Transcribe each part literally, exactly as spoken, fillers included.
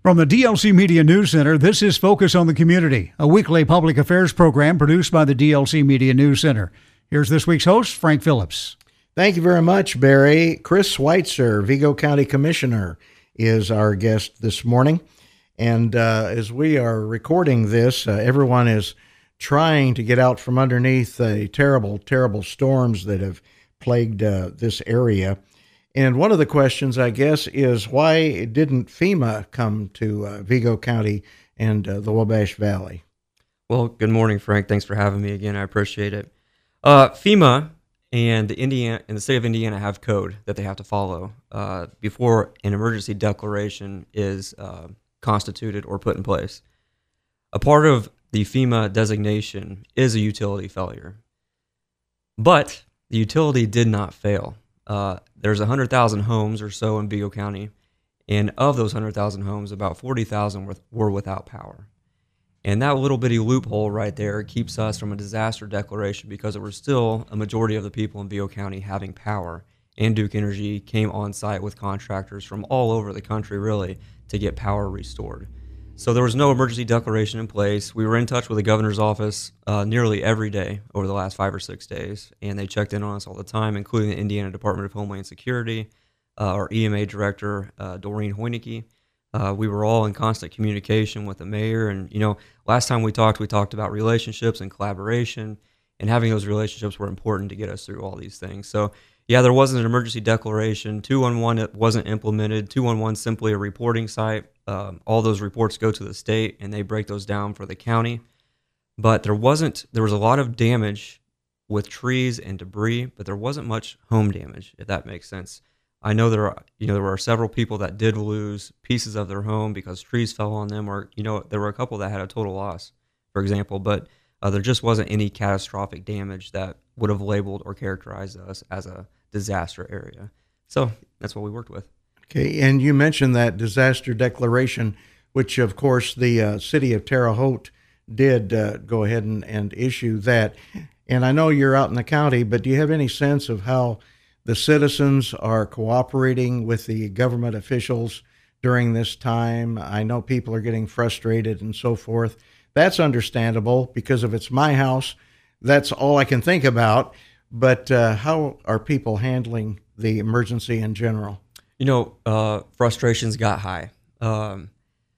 From the D L C Media News Center, this is Focus on the Community, a weekly public affairs program produced by the D L C Media News Center. Here's this week's host, Frank Phillips. Thank you very much, Barry. Chris Schweitzer, Vigo County Commissioner, is our guest this morning. And uh, as we are recording this, uh, everyone is trying to get out from underneath the terrible, terrible storms that have plagued uh, this area. And one of the questions, I guess, is why didn't FEMA come to uh, Vigo County and uh, the Wabash Valley? Well, good morning, Frank. Thanks for having me again. I appreciate it. Uh, FEMA and the Indiana and the state of Indiana have code that they have to follow uh, before an emergency declaration is uh, constituted or put in place. A part of the FEMA designation is a utility failure, but the utility did not fail. Uh, there's one hundred thousand homes or so in Vigo County, and of those one hundred thousand homes, about forty thousand were, were without power. And that little bitty loophole right there keeps us from a disaster declaration because there were still a majority of the people in Vigo County having power, and Duke Energy came on site with contractors from all over the country, really, to get power restored. So there was no emergency declaration in place. We were in touch with the governor's office uh, nearly every day over the last five or six days, and they checked in on us all the time, including the Indiana Department of Homeland Security, uh, our E M A director, uh, Doreen Hoyneke. Uh, we were all in constant communication with the mayor, and you know, last time we talked, we talked about relationships and collaboration, and having those relationships were important to get us through all these things. So yeah, there wasn't an emergency declaration. two one one it wasn't implemented. two one one is simply a reporting site. Um, all those reports go to the state, and they break those down for the county. But there wasn't. There was a lot of damage with trees and debris, but there wasn't much home damage, if that makes sense. I know there are, you know, there were several people that did lose pieces of their home because trees fell on them, or you know, there were a couple that had a total loss, for example. But uh, there just wasn't any catastrophic damage that would have labeled or characterized us as a disaster area. So that's what we worked with. Okay, and you mentioned that disaster declaration, which of course the uh, city of Terre Haute did uh, go ahead and, and issue that. And I know you're out in the county, but do you have any sense of how the citizens are cooperating with the government officials during this time? I know people are getting frustrated and so forth. That's understandable because if it's my house, that's all I can think about. But uh, how are people handling the emergency in general? You know, uh, frustrations got high. Um,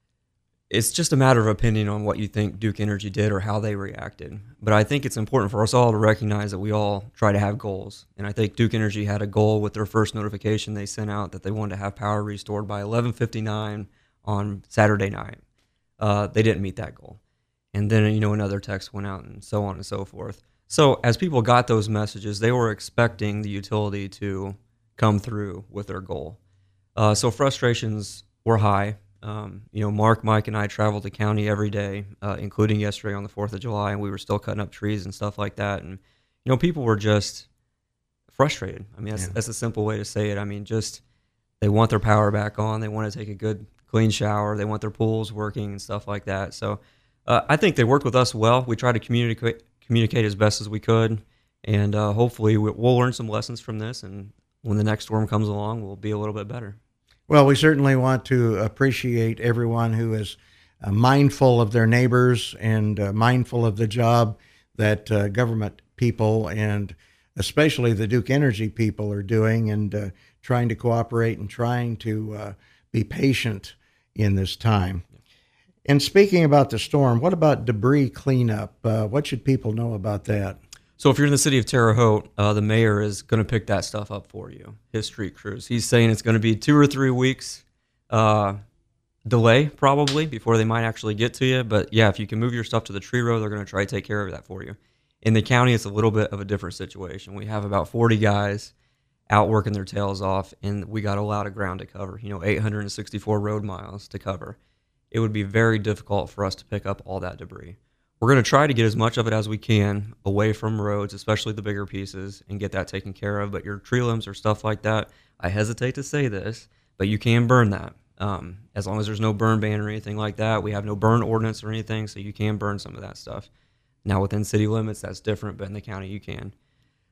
it's just a matter of opinion on what you think Duke Energy did or how they reacted. But I think it's important for us all to recognize that we all try to have goals. And I think Duke Energy had a goal with their first notification they sent out that they wanted to have power restored by eleven fifty-nine on Saturday night. Uh, they didn't meet that goal. And then, you know, another text went out and so on and so forth. So as people got those messages, they were expecting the utility to come through with their goal. Uh, so frustrations were high. Um, you know, Mark, Mike, and I traveled the county every day, uh, including yesterday on the fourth of July, and we were still cutting up trees and stuff like that. And, you know, people were just frustrated. I mean, that's, yeah. that's a simple way to say it. I mean, just they want their power back on. They want to take a good, clean shower. They want their pools working and stuff like that. So uh, I think they worked with us well. We tried to communicate communicate as best as we could, and uh, hopefully we'll learn some lessons from this, and when the next storm comes along, we'll be a little bit better. Well, we certainly want to appreciate everyone who is uh, mindful of their neighbors and uh, mindful of the job that uh, government people and especially the Duke Energy people are doing, and uh, trying to cooperate and trying to uh, be patient in this time. And speaking about the storm, what about debris cleanup? Uh, what should people know about that? So if you're in the city of Terre Haute, uh, the mayor is going to pick that stuff up for you, his street crews. He's saying it's going to be two or three weeks uh, delay probably before they might actually get to you. But yeah, if you can move your stuff to the tree row, they're going to try to take care of that for you. In the county, it's a little bit of a different situation. We have about forty guys out working their tails off, and we got a lot of ground to cover, you know, eight hundred sixty-four road miles to cover. It would be very difficult for us to pick up all that debris. We're going to try to get as much of it as we can away from roads, especially the bigger pieces, and get that taken care of. But your tree limbs or stuff like that, I hesitate to say this, but you can burn that. Um, as long as there's no burn ban or anything like that. We have no burn ordinance or anything, so you can burn some of that stuff. Now, within city limits, that's different, but in the county, you can.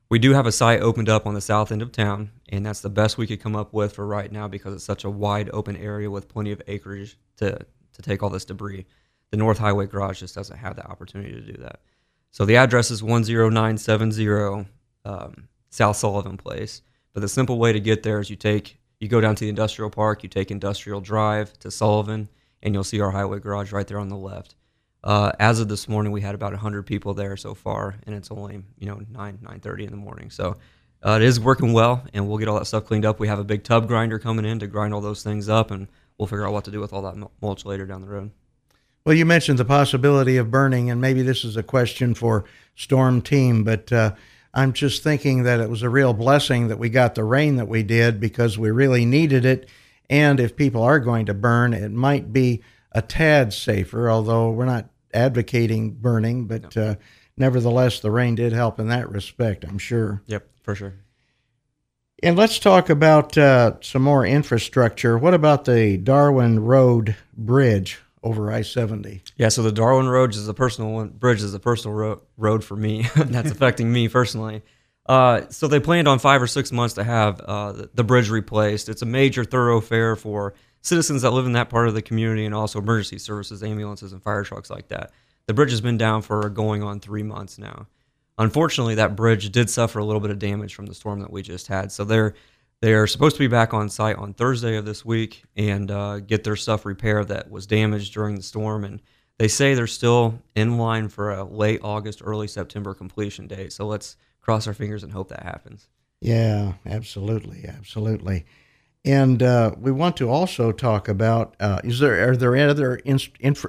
We do have a site opened up on the south end of town, and that's the best we could come up with for right now because it's such a wide open area with plenty of acreage to, to take all this debris. The North Highway Garage just doesn't have the opportunity to do that. So the address is one oh nine seven oh um, South Sullivan Place. But the simple way to get there is you take you go down to the industrial park, you take Industrial Drive to Sullivan, and you'll see our highway garage right there on the left. Uh, as of this morning, we had about one hundred people there so far, and it's only you know nine nine thirty in the morning. So uh, it is working well, and we'll get all that stuff cleaned up. We have a big tub grinder coming in to grind all those things up, and we'll figure out what to do with all that mulch later down the road. Well, you mentioned the possibility of burning, and maybe this is a question for Storm Team, but uh, I'm just thinking that it was a real blessing that we got the rain that we did because we really needed it. And if people are going to burn, it might be a tad safer, although we're not advocating burning, but uh, nevertheless, the rain did help in that respect, I'm sure. Yep, for sure. And let's talk about uh, some more infrastructure. What about the Darwin Road Bridge over I seventy? Yeah, so the Darwin Road is a personal one. Bridge is a personal ro- road for me. That's affecting me personally. Uh, so they planned on five or six months to have uh, the, the bridge replaced. It's a major thoroughfare for citizens that live in that part of the community and also emergency services, ambulances, and fire trucks like that. The bridge has been down for going on three months now. Unfortunately, that bridge did suffer a little bit of damage from the storm that we just had. So they're they are supposed to be back on site on Thursday of this week and uh, get their stuff repaired that was damaged during the storm. And they say they're still in line for a late August, early September completion date. So let's cross our fingers and hope that happens. Yeah, absolutely, absolutely. And uh, we want to also talk about, uh, is there, are there other in, infra,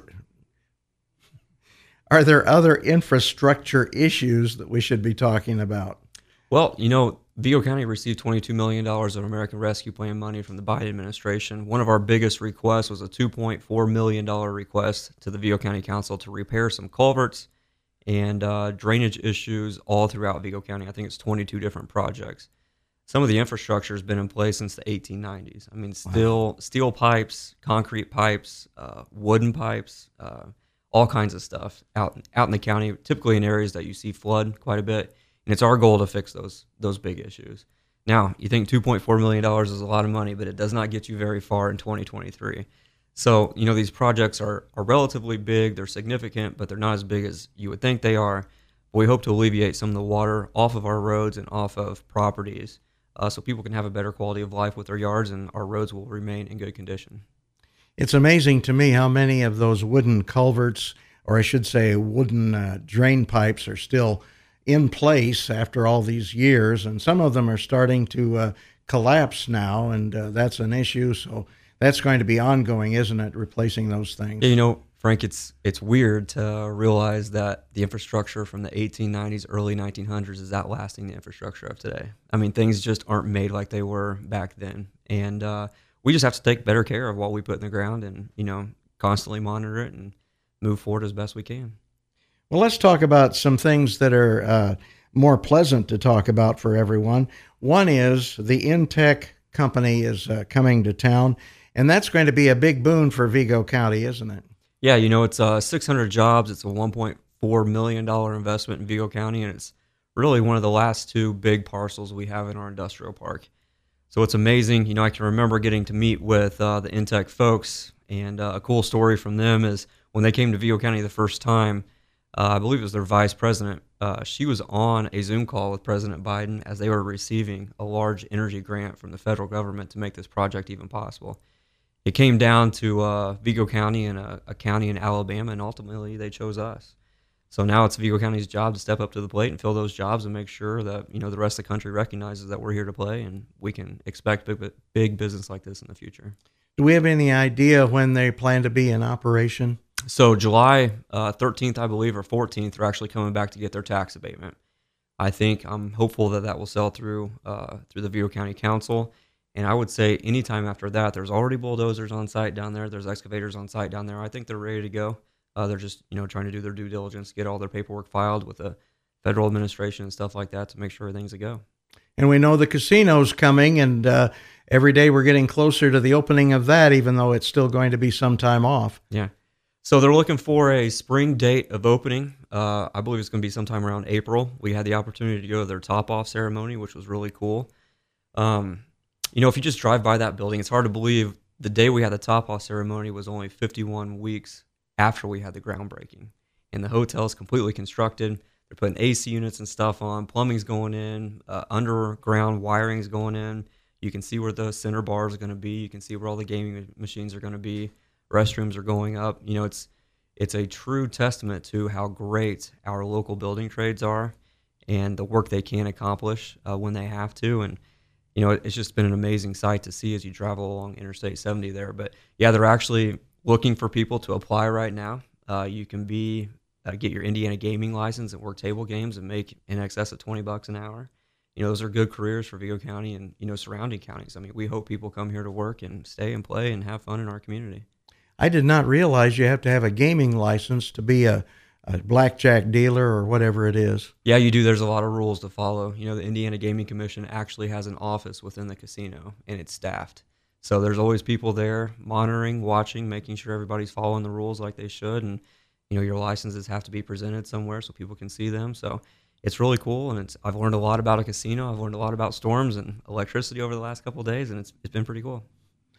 are there other infrastructure issues that we should be talking about? Well, you know, Vigo County received twenty-two million dollars of American Rescue Plan money from the Biden administration. One of our biggest requests was a two point four million dollars request to the Vigo County Council to repair some culverts and uh, drainage issues all throughout Vigo County. I think it's twenty-two different projects. Some of the infrastructure has been in place since the eighteen nineties. I mean, still wow. Steel pipes, concrete pipes, uh, wooden pipes, uh, all kinds of stuff out out in the county, typically in areas that you see flood quite a bit. And it's our goal to fix those those big issues. Now, you think two point four million dollars is a lot of money, but it does not get you very far in twenty twenty-three. So, you know, these projects are, are relatively big, they're significant, but they're not as big as you would think they are. We hope to alleviate some of the water off of our roads and off of properties uh, so people can have a better quality of life with their yards and our roads will remain in good condition. It's amazing to me how many of those wooden culverts, or I should say wooden uh, drain pipes, are still in place after all these years, and some of them are starting to uh, collapse now, and uh, that's an issue. So that's going to be ongoing, isn't it, replacing those things? Yeah, you know, Frank, it's it's weird to realize that the infrastructure from the eighteen nineties, early nineteen hundreds is outlasting the infrastructure of today. I mean, things just aren't made like they were back then, and uh, we just have to take better care of what we put in the ground and, you know, constantly monitor it and move forward as best we can. Well, let's talk about some things that are uh, more pleasant to talk about for everyone. One is the Intech company is uh, coming to town, and that's going to be a big boon for Vigo County, isn't it? Yeah, you know, it's uh, six hundred jobs. It's a one point four million dollars investment in Vigo County, and it's really one of the last two big parcels we have in our industrial park. So it's amazing. You know, I can remember getting to meet with uh, the Intech folks, and uh, a cool story from them is when they came to Vigo County the first time, Uh, I believe it was their vice president. Uh, she was on a Zoom call with President Biden as they were receiving a large energy grant from the federal government to make this project even possible. It came down to uh, Vigo County and a, a county in Alabama, and ultimately they chose us. So now it's Vigo County's job to step up to the plate and fill those jobs and make sure that, you know, the rest of the country recognizes that we're here to play and we can expect big, big business like this in the future. Do we have any idea when they plan to be in operation? So July uh, thirteenth, I believe, or fourteenth, they're actually coming back to get their tax abatement. I think I'm hopeful that that will sell through uh, through the Vigo County Council. And I would say anytime after that, there's already bulldozers on site down there. There's excavators on site down there. I think they're ready to go. Uh, they're just, you know, trying to do their due diligence, get all their paperwork filed with the federal administration and stuff like that to make sure everything's a go. And we know the casino's coming, and uh, every day we're getting closer to the opening of that, even though it's still going to be some time off. Yeah. So they're looking for a spring date of opening. Uh, I believe it's going to be sometime around April. We had the opportunity to go to their top-off ceremony, which was really cool. Um, you know, if you just drive by that building, it's hard to believe the day we had the top-off ceremony was only fifty-one weeks after we had the groundbreaking. And the hotel is completely constructed. They're putting A C units and stuff on. Plumbing's going in. Uh, underground wiring's going in. You can see where the center bars are going to be. You can see where all the gaming machines are going to be. Restrooms are going up. You know, it's it's a true testament to how great our local building trades are and the work they can accomplish uh, when they have to. And, you know, it, it's just been an amazing sight to see as you travel along Interstate seventy there. But, yeah, they're actually looking for people to apply right now. Uh, you can be uh, get your Indiana gaming license and work table games and make in excess of twenty bucks an hour. You know, those are good careers for Vigo County and, you know, surrounding counties. I mean, we hope people come here to work and stay and play and have fun in our community. I did not realize you have to have a gaming license to be a, a blackjack dealer or whatever it is. Yeah, you do. There's a lot of rules to follow. You know, the Indiana Gaming Commission actually has an office within the casino, and it's staffed. So there's always people there monitoring, watching, making sure everybody's following the rules like they should. And, you know, your licenses have to be presented somewhere so people can see them. So it's really cool, and it's I've learned a lot about a casino. I've learned a lot about storms and electricity over the last couple of days, and it's it's been pretty cool.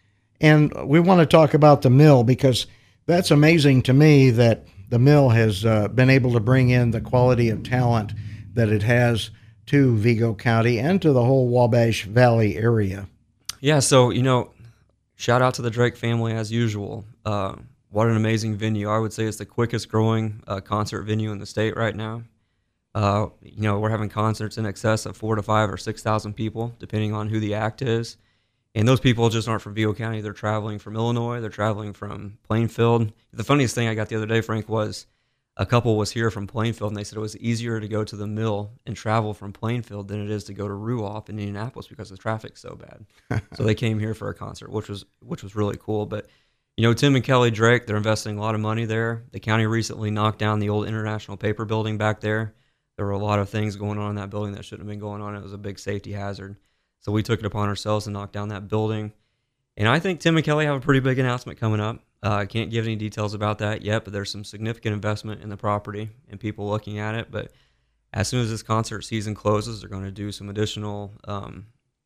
And we want to talk about the mill because that's amazing to me that the mill has uh, been able to bring in the quality of talent that it has to Vigo County and to the whole Wabash Valley area. Yeah, so, you know, shout out to the Drake family as usual. Uh, what an amazing venue. I would say it's the quickest growing uh, concert venue in the state right now. Uh, you know, we're having concerts in excess of four to five or six thousand people, depending on who the act is. And those people just aren't from Vigo County. They're traveling from Illinois. They're traveling from Plainfield. The funniest thing I got the other day, Frank, was a couple was here from Plainfield, and they said it was easier to go to the mill and travel from Plainfield than it is to go to Ruoff in Indianapolis because the traffic's so bad. So they came here for a concert, which was which was really cool. But, you know, Tim and Kelly Drake, they're investing a lot of money there. The county recently knocked down the old International Paper building back there. There were a lot of things going on in that building that shouldn't have been going on. It was a big safety hazard. So we took it upon ourselves to knock down that building. And I think Tim and Kelly have a pretty big announcement coming up. Uh, I can't give any details about that yet, but there's some significant investment in the property and people looking at it. But as soon as this concert season closes, they're going to do some additional um,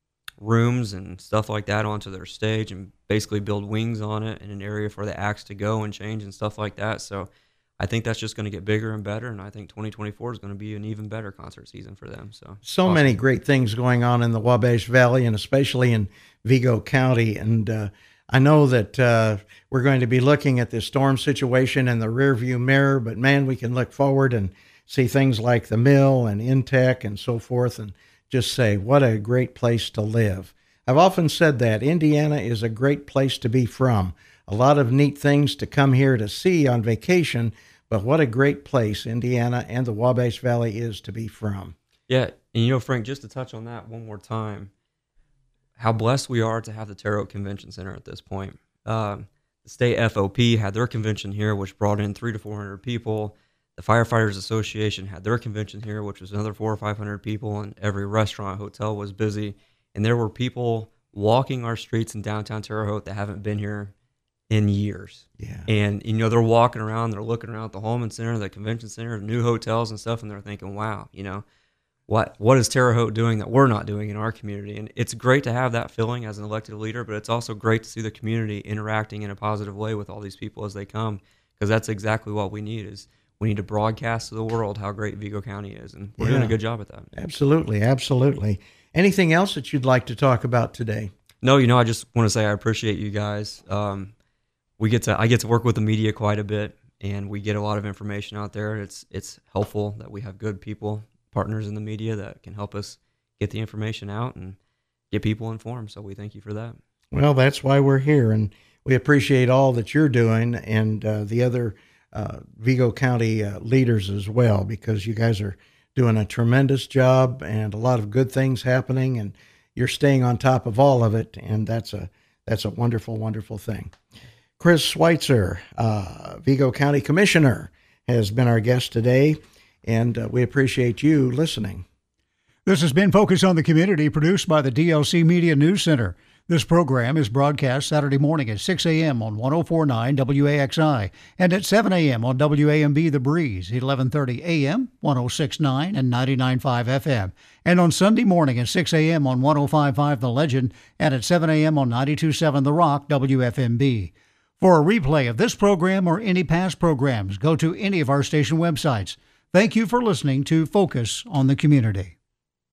rooms and stuff like that onto their stage and basically build wings on it and an area for the acts to go and change and stuff like that. So I think that's just going to get bigger and better, and I think twenty twenty-four is going to be an even better concert season for them. So, so awesome. Many great things going on in the Wabash Valley and especially in Vigo County. And uh, I know that uh, we're going to be looking at this storm situation in the rearview mirror, but man, we can look forward and see things like the mill and Intech and so forth and just say, what a great place to live. I've often said that Indiana is a great place to be from. A lot of neat things to come here to see on vacation, but what a great place Indiana and the Wabash Valley is to be from. Yeah, and you know, Frank, just to touch on that one more time, how blessed we are to have the Terre Haute Convention Center at this point. Um, the state F O P had their convention here, which brought in three to four hundred people. The Firefighters Association had their convention here, which was another four or five hundred people, and every restaurant, hotel was busy. And there were people walking our streets in downtown Terre Haute that haven't been here in years. Yeah. And, you know, they're walking around, they're looking around at the Holman Center, the convention center, new hotels and stuff, and they're thinking, wow, you know, what what is Terre Haute doing that we're not doing in our community? And it's great to have that feeling as an elected leader, but it's also great to see the community interacting in a positive way with all these people as they come, because that's exactly what we need is we need to broadcast to the world how great Vigo County is, and we're yeah. doing a good job at that. Absolutely, absolutely. Anything else that you'd like to talk about today? No, you know, I just want to say I appreciate you guys. Um, we get to I get to work with the media quite a bit, and we get a lot of information out there. It's it's helpful that we have good people, partners in the media that can help us get the information out and get people informed. So we thank you for that. Well, that's why we're here, and we appreciate all that you're doing and uh, the other uh, Vigo County uh, leaders as well, because you guys are doing a tremendous job and a lot of good things happening, and you're staying on top of all of it, and that's a that's a wonderful, wonderful thing. Chris Schweitzer, uh, Vigo County Commissioner, has been our guest today, and uh, we appreciate you listening. This has been Focus on the Community, produced by the D L C Media News Center. This program is broadcast Saturday morning at six a.m. on one oh four point nine W A X I and at seven a.m. on W A M B The Breeze, eleven thirty a.m., one oh six point nine and ninety-nine point five F M, and on Sunday morning at six a.m. on one oh five point five The Legend and at seven a.m. on ninety-two point seven The Rock, W F M B. For a replay of this program or any past programs, go to any of our station websites. Thank you for listening to Focus on the Community.